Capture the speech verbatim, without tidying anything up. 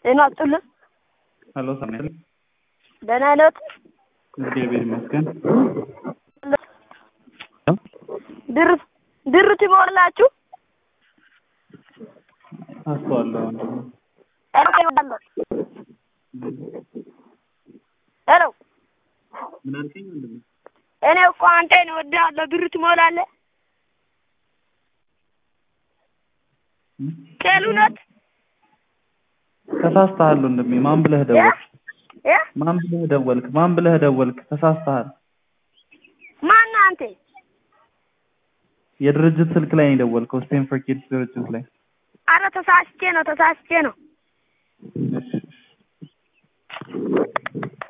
እናጥሉ ሄሎ ሰሜን ደህና ነዎት? እግዚአብሔር ይመስገን። ድር ድር ትሞላችሁ? አስተዋለሁ እንዴ? ሄሎ ምን አልከኝ ወንድሜ? እኔ እኮ አንተን እወድሃለሁ ድር ትሞላለህ? ከሉነት ተሳስተሃል ወንድሜ። ማን ብለህ ደወልክ? እ ማን ብለህ ደወልክ? ማን ብለህ ደወልክ? ተሳስተሃል። ማን አንተ? የድርጅት ስልክ ላይ ነው የደወልከው። ስቴም ፎር ኪድስ ድርጅት ላይ። አረ ተሳስቼ ነው ተሳስቼ ነው።